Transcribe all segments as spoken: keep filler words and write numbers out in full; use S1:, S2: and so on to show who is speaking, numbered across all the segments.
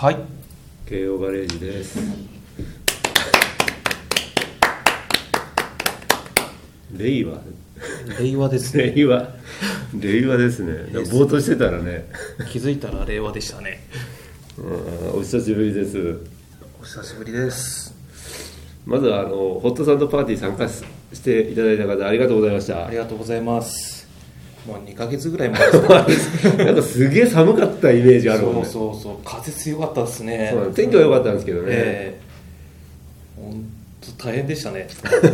S1: はい、
S2: 慶応ガレージです。令和
S1: 令和ですね。
S2: 令和令和ですね。ぼーっとしてたらね、
S1: 気づいたら令和でしたね。
S2: うん、お久しぶりです。
S1: お久しぶりです。
S2: まずはあのホットサンドパーティー参加していただいた方ありがとうございました。
S1: ありがとうございます。もうにかげつぐらい前ですね。
S2: なんかすげえ寒かったイメージあるもんね。
S1: そうそうそう、風強かったですね。
S2: そう天気は良かったんですけどね。
S1: えー、本当大変でしたね。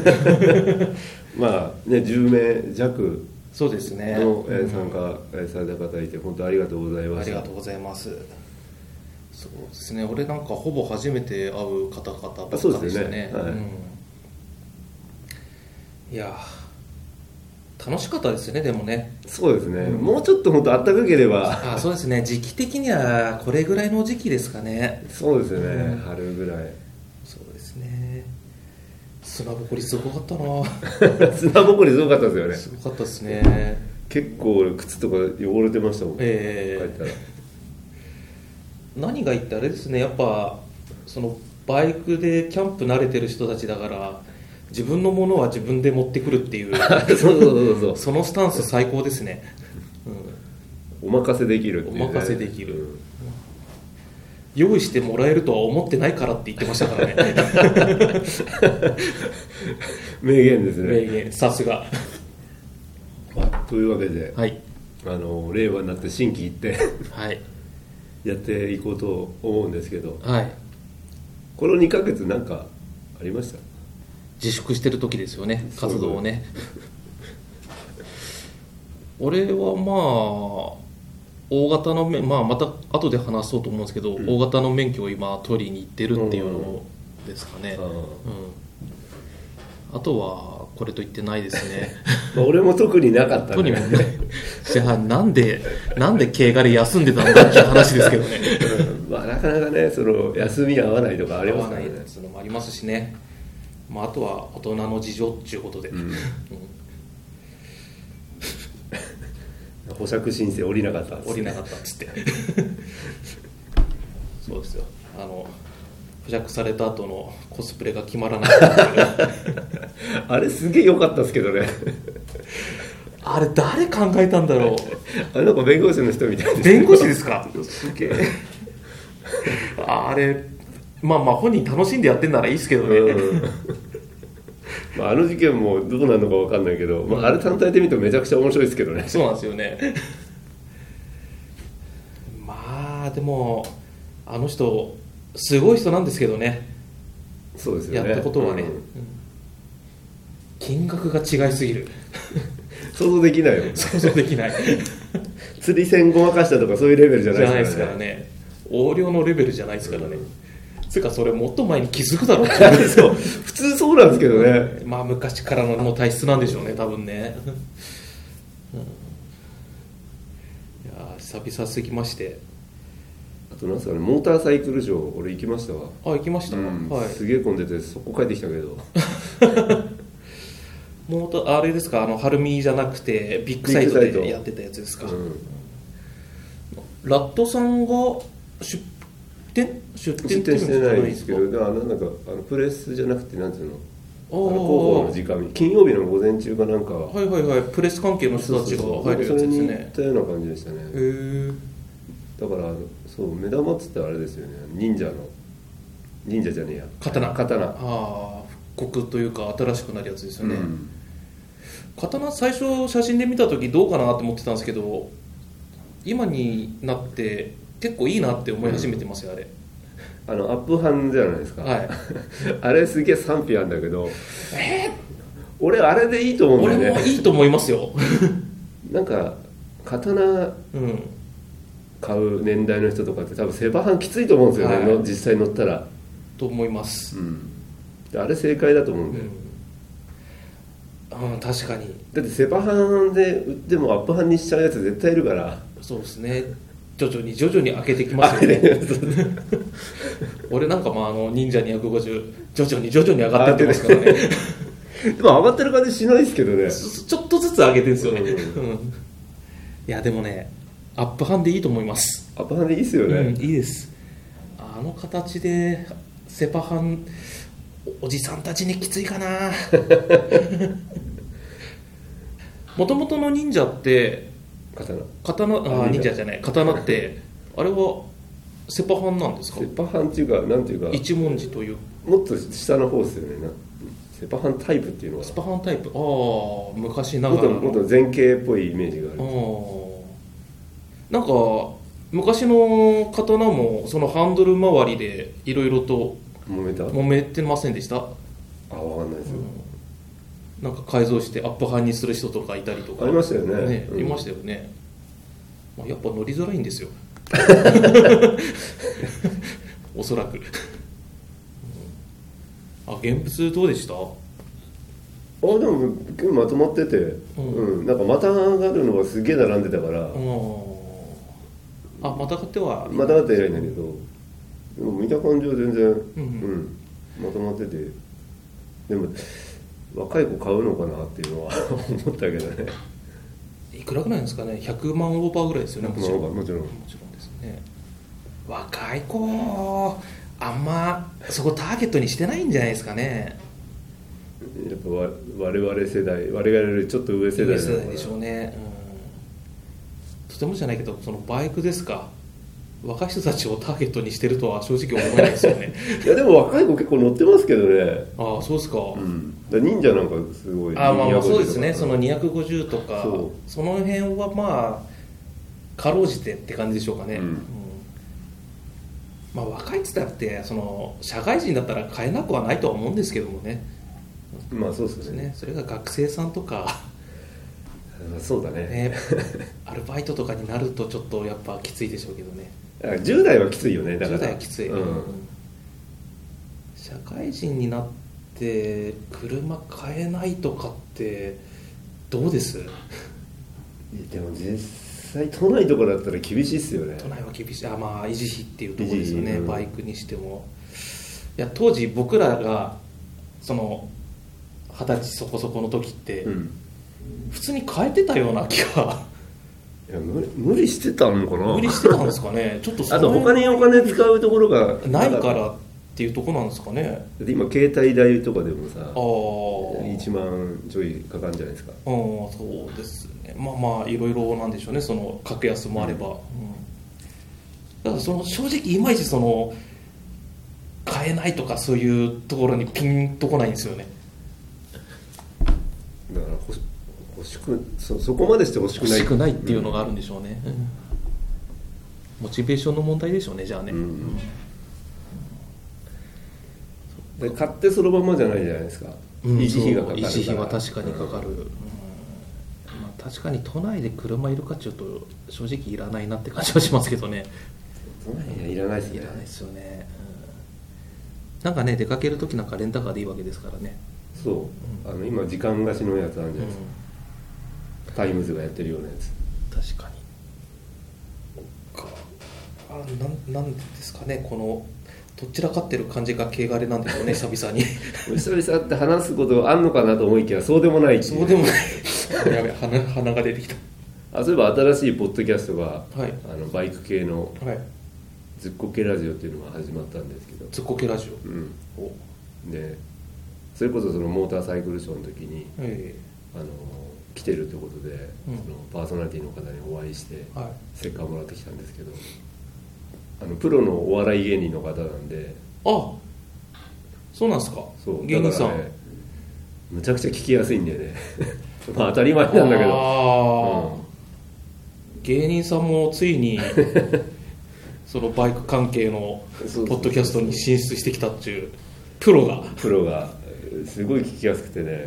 S2: まあね、じゅうめい弱
S1: そうですね
S2: の、えー、参加された方いて本当ありがとうございました。
S1: ありがとうございます。そうですね、俺なんかほぼ初めて会う方々ばっかでしたね。
S2: はい、うん、
S1: いや楽しかったですね。でもね、
S2: そうですね、うん、もうちょっと本当暖かければ。
S1: あ、そうですね、時期的にはこれぐらいの時期ですかね。
S2: そうですね、うん、春ぐらい。
S1: そうですね、砂ぼこりすごかったな。
S2: 砂ぼこりすごかったですよね。
S1: すごかったですね。
S2: 結構靴とか汚れてましたもん、
S1: えー、帰ったら。何がいいってあれですね、やっぱそのバイクでキャンプ慣れてる人たちだから自分のものは自分で持ってくるっていう
S2: そうそうそうそう、
S1: そのスタンス最高ですね、
S2: うん、お任せできるっていう、ね、
S1: お任せできる、うん、用意してもらえるとは思ってないからって言ってましたからね。
S2: 名言ですね。
S1: 名言、さすが。
S2: というわけで、
S1: はい、
S2: あの令和になって心機一転、はい、やっていこうと思うんですけど、はい、このにかげつ何かありました？
S1: 自粛してる時ですよね、活動をね。俺はまあ大型の免、まあ、また後で話そうと思うんですけど、うん、大型の免許を今取りに行ってるっていうのですかね、うんうん、あとはこれと言ってないですね。
S2: 俺も特になかったね。
S1: じゃあなんでなんで競馬で休んでたんだっていう話ですけどね。
S2: うん、まあ、なかなかね、その休み合わないとかありますからね。
S1: 合わないっていうのもありますしね、まあ、あとは大人の事情っていうことで、うんうん、
S2: 保釈申請降りなかったっつって、
S1: 降りなかったっつってそうですよ、あの保釈された後のコスプレが決まらなかった
S2: あれすげえ良かったですけどね。
S1: あれ誰考えたんだろう。
S2: あれなんか弁護士の人みたいな。
S1: 弁護士ですか？すげえ。あれまあまあ本人楽しんでやってんならいいですけどね。うん、
S2: まあ、あの事件もどうなるのか分かんないけど、まあ、あれ単体で見るとめちゃくちゃ面白いですけどね。
S1: そうなんですよね。まあでもあの人すごい人なんですけどね。
S2: そうですよね。
S1: やったことはね、うん、金額が違いすぎる。
S2: 想像できないよ。
S1: 想像できない。
S2: 釣り線ごまかしたとかそういうレベルじゃない
S1: ですからね。横領のレベルじゃないですからね。うん、つうかそれもっと前に気づくだろうって。
S2: そう普通そうなんですけどね。
S1: まあ昔からの体質なんでしょうね、多分ね。うん、いや久々すぎまして。
S2: あとなんですかね、モーターサイクルショー俺行きましたわ。
S1: あ、行きました、うん、はい、
S2: すげえ混んでてそこ帰ってきたけど。
S1: モーターあれですか、あのハルミじゃなくてビッグサイトでやってたやつですか。うん、ラットさんが出店出店
S2: してないですけど、だからなんかあのプレスじゃなくてなんていうの、あの広報の時間に金曜日の午前中かなんか、
S1: はいはいはい、プレス関係の人たちが入るやつですね。
S2: それに行ったような感じでしたね。へ
S1: え。
S2: だからそう目玉っつってあれですよね、忍者の忍者じゃねえや
S1: 刀
S2: 刀、あ
S1: あ復刻というか新しくなるやつですよね。うん、刀最初写真で見た時どうかなって思ってたんですけど、今になって結構いいなって思い始めてますよ、うん、あれ。
S2: あのアップハンじゃないですか、はい、あれすげえ賛否あるんだけど、えー、俺あれでいいと思うんだよね。
S1: 俺もいいと思いますよ。
S2: なんか刀、うん、買う年代の人とかって多分セバハンきついと思うんですよね、はい、実際乗ったら
S1: と思います、うん、
S2: あれ正解だと思うんだよ、
S1: うんうん、確かに。
S2: だってセバハンで売ってもアップハンにしちゃうやつ絶対いるから。
S1: そうですね、徐々に徐々に開けてきますよね。俺なんかまああの忍者にひゃくごじゅう徐々に徐々に上がってってますからね。
S2: でも上がってる感じしないですけどね。
S1: ちょっとずつ上げてるんですよね、うんうん、いやでもねアップハンでいいと思います。
S2: アップハンでいいですよね、
S1: うん、いいです。ああの形でセパハンおじさんたちにきついかな。もともとの忍者って
S2: 刀
S1: 刀あ忍者じゃない刀ってあれはセパハンなんですか？
S2: セパハンっていうかなんていうか
S1: 一文字という
S2: もっと下の方ですよね。なセパハンタイプっていうのは
S1: セパハンタイプああ昔ながらの
S2: もっと前傾っぽいイメージがある。
S1: あなんか昔の刀もそのハンドル周りでいろいろと
S2: 揉めた
S1: 揉めてませんでした？
S2: あ分かんないですよ、
S1: うん、なんか改造してアップハンにする人とかいたりとか
S2: ありましたよ ね,
S1: ね、
S2: うん、
S1: いましたよね、まあ、やっぱ乗りづらいんですよおそらく、うん、あ現物どうでした？あ
S2: でも結構まとまってて、うんうん、なんか股があるのがすげえ並んでたから、うん、
S1: あまたがっては
S2: またがって偉いんだけど、でも見た感じは全然、うんうんうん、まとまってて、でも若い子買うのかなっていうのは思ったけどね。
S1: いくらぐらいですかね？ひゃくまんオーバーぐらいですよね。もちろん
S2: もちろん
S1: もちろんですね。若い子あんまそこターゲットにしてないんじゃないですかね。
S2: やっぱ我々世代我々よりちょっと上世代
S1: 上世代でしょうね、うん、とてもじゃないけどそのバイクですか、若い人たちをターゲットにしてるとは正直思えないですよね。
S2: いやでも若い子結構乗ってますけどね。
S1: ああそうですか、うん、
S2: だ忍者なんかすごい
S1: ああまあまあそうですね、そのにひゃくごじゅうとか そ, その辺はまあかろうじてって感じでしょうかね、うんうん、まあ若いっつったってその社会人だったら買えなくはないとは思うんですけどもね。
S2: まあそうですね。
S1: それが学生さんとか
S2: そうだね
S1: ねアルバイトとかになるとちょっとやっぱきついでしょうけどね。
S2: だからじゅう代はきついよね。だから
S1: じゅう代はきつい、うん、社会人になって車買えないとかってどうです？
S2: でも実際都内とかだったら厳しいっすよね。
S1: 都内は厳しい。あまあ維持費っていうところですよね、うん、バイクにしても。いや当時僕らがその二十歳そこそこの時って、うん、普通に買えてたような気が。
S2: いや 無, 無理してたのかな。
S1: 無理してたんですかね。ちょっとその
S2: あと他にお金使うところが
S1: ないからっていうところなんですかね。
S2: 今携帯代とかでもさあいちまんちょいかかるんじゃないですか。
S1: あそうですね。まあまあいろいろなんでしょうね、その格安もあれば、うんうん、だからその正直いまいちその買えないとかそういうところにピンとこないんですよね。
S2: だから欲しく そ, そこまでして欲しくない
S1: 欲しくないっていうのがあるんでしょうね、うん、モチベーションの問題でしょうねじゃあね、うんうん、
S2: で買ってそのままじゃないじゃないですか、うん、維持費がかかるから。
S1: 維持費は確かにかかる、うんうんまあ、確かに都内で車いるかちょっと正直いらないなって感じはしますけどね。
S2: 都内にはいらないですね。
S1: いらないですよね、うん、なんかね出かけるときなんかレンタカーでいいわけですからね。
S2: そう、うん、あの今時間貸しのやつあるんじゃないですか、うん、タイムズがやってるようなや
S1: つ。確かにかあ な, なんですかねこのどちらかってる感じが汚れなんでしょうね久々に
S2: 久々って話すことあんのかなと思いきやそうでもない。
S1: そうでもないやべ 鼻, 鼻が出てきた。
S2: あそういえば新しいポッドキャストが、はい、あのバイク系の、はい、ずっこけラジオっていうのが始まったんですけど。
S1: ずっこけラジオ、うん、
S2: おでそれこそそのモーターサイクルショーの時に、はい、あの来てるってことで、うん、そのパーソナリティの方にお会いして、はい、セッカーもらってきたんですけど、あのプロのお笑い芸人の方なんで。
S1: あそうなんですか。
S2: そう
S1: 芸人さん、
S2: ね、むちゃくちゃ聞きやすいんだよねまあ当たり前なんだけどあ、
S1: うん、芸人さんもついにそのバイク関係のポッドキャストに進出してきたっていうプロが
S2: プロがすごい聞きやすくてね、うんうん、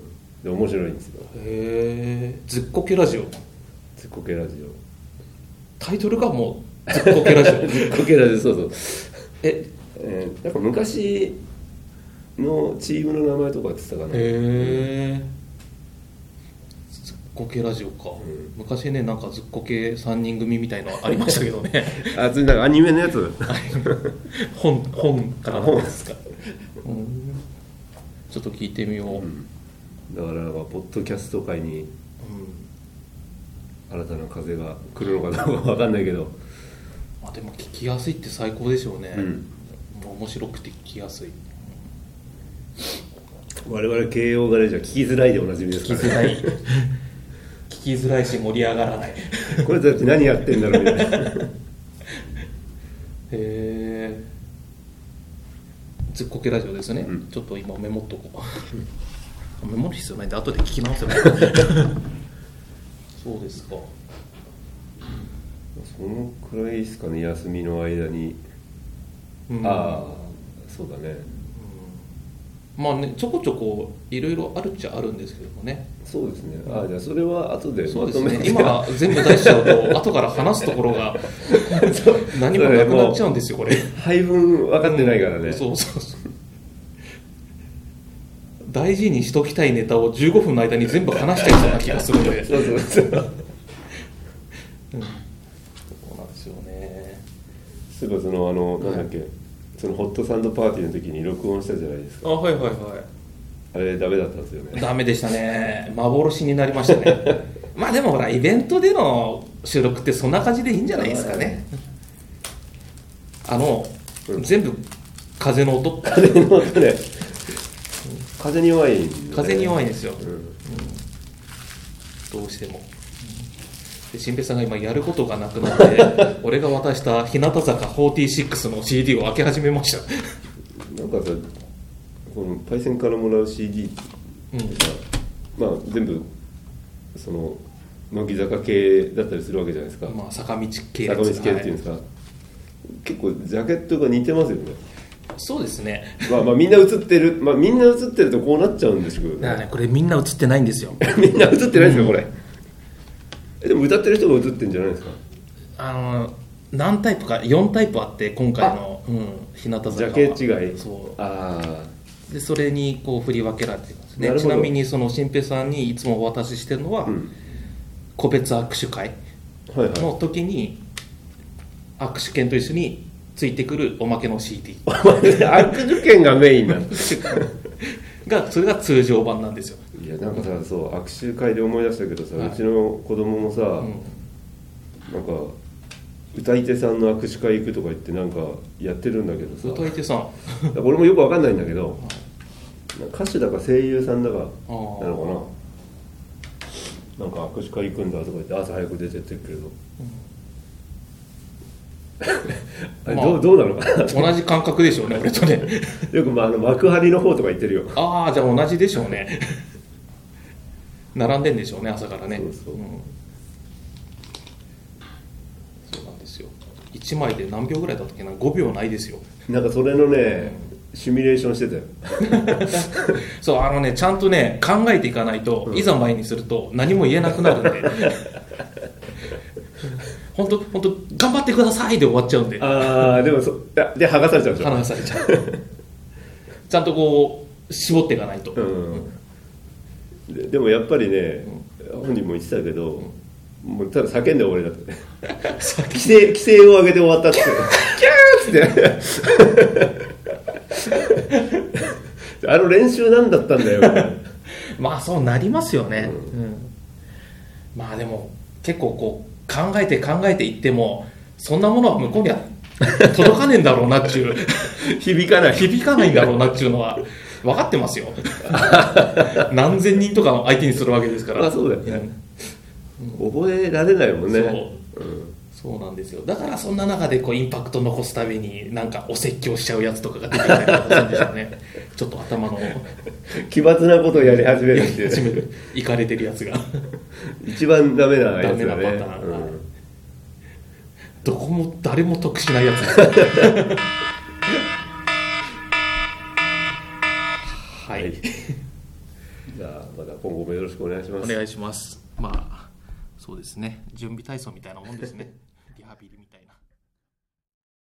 S2: で面白いんですよ。
S1: へえずっこけラジオ。
S2: ずっこけラジオ
S1: タイトルがもうずっこけラジオ
S2: ずっこけラジオそうそうえ、えー、なんか昔のチームの名前とかって言ってたかな。へ
S1: えずっこけラジオか、うん、昔ねなんかずっこけさんにん組みたいのありましたけどね
S2: あそれなんかアニメのやつ
S1: 本本からなんですかうんちょっと聞いてみよう、うん、
S2: だからなんかポッドキャスト界に、うん、新たな風が来るのかどうか分かんないけど
S1: まあ、でも聞きやすいって最高でしょうね、うん、面白くて聞きやすい。
S2: 我々慶応がねじゃ聞きづらいでおなじみですからね。聞きづらい
S1: 聞きづらいし盛り上がらない
S2: これだって何やってんだろうみたいなへ
S1: えずっこけラジオですね、うん、ちょっと今メモっとこうメモる必要ないんで後で聞き直せばそうですか。
S2: そのくらいですかね、休みの間に、うん、ああそうだね、
S1: うん、まあねちょこちょこいろいろあるっちゃあるんですけどもね。
S2: そうですね、ああじゃあそれは後で
S1: まとめて、ね、今全部出しちゃうと後から話すところが何もなくなっちゃうんですよこれ。
S2: 配分分かってないからね、うん、
S1: そうそうそう大事にしときたいネタをじゅうごふんの間に全部話しちゃいそうな気がするので
S2: そうそうそう、うん、そう
S1: なんですよね。
S2: そういえばそのあのなんだっけ、はい、そのホットサンドパーティーの時に録音したじゃないですか。
S1: あはいはいはい、
S2: あれダメだったんですよね。
S1: ダメでしたね、幻になりましたねまあでもほらイベントでの収録ってそんな感じでいいんじゃないですかね。あの、うん、全部風の音
S2: 風の音ね風に弱いんで、ね、
S1: 風に弱いんですよ、うんうん、どうしても。で新平さんが今やることがなくなって俺が渡した日向坂フォーティーシックスの シーディー を開け始めました
S2: なんかさこのパイセンからもらう シーディー ってさ、うん、まあ全部その乃木坂系だったりするわけじゃないですか。
S1: まあ坂道系
S2: 坂道系っていうんですか、はい、結構ジャケットが似てますよね。
S1: そうですね
S2: まあまあみんな映ってる、まあみんな映ってるとこうなっちゃうんですけどね。
S1: だからねこれみんな映ってないんですよ
S2: みんな映ってないですよこれ、うん、でも歌ってる人が映ってるんじゃないですか。
S1: あの何タイプかよんタイプあって今回の、うん、日向坂は
S2: ジャケ違い。
S1: そう
S2: あ
S1: でそれにこう振り分けられていますね。ちなみにその新平さんにいつもお渡ししてるのは、うん、個別握手会の時に握手券と一緒についてくるおまけの シーディー
S2: 握手券がメインなん
S1: がそれが通常版なんですよ。
S2: いやなんかさそう握手会で思い出したけどさ、はい、うちの子供もさ、うん、なんか歌い手さんの握手会行くとか言ってなんかやってるんだけどさ。
S1: 歌い手さん
S2: 俺もよく分かんないんだけど歌手だか声優さんだかなのかな、なんか握手会行くんだとか言って朝早く出てってるけど、うんまあ、ど, うどうなのかな
S1: 同じ感覚でしょうね俺とね
S2: よく、まあ、あの幕張の方とか言ってるよ。
S1: ああじゃあ同じでしょうね並んでんでしょうね朝からね。そうそう、うん、そうなんですよ。いちまいで何秒ぐらいだったっけな、ごびょうないですよ。
S2: なんかそれのね、うん、シミュレーションしてたよ
S1: そうあのねちゃんとね考えていかないと、うん、いざ前にすると何も言えなくなるんで本当本当頑張ってくださいで終わっちゃうんで。
S2: ああでもそで剥がされちゃうでしょ。
S1: 剥がされちゃうちゃんとこう絞っていかないと、うん
S2: うん、で, でもやっぱりね、うん、本人も言ってたけど、うん、もうただ叫んで終わりだったね規制規制を上げて終わったってキャーってあの練習なんだったんだよ
S1: まあそうなりますよね、うんうん、まあでも結構こう考えて考えていってもそんなものは向こうには届かねえんだろうなっちゅう
S2: 響かない
S1: 響かないんだろうなっちゅうのは分かってますよ何千人とか相手にするわけですから。
S2: あそうだよね、うん、覚えられないもんね。
S1: そう、うん、そうなんですよ。だからそんな中でこうインパクト残すためになんかお説教しちゃうやつとかが出てきたりとかするんでしょうねちょっと頭の
S2: 奇抜なことをやり始めるっていう、
S1: ね、いかれてるやつが
S2: 一番ダメなやつだね。
S1: ダメなパターン、うん、どこも誰も得しないやつはい、
S2: じゃあまた今後もよろしくお願いします。
S1: お願いします。まあそうですね、準備体操みたいなもんですねリハビリ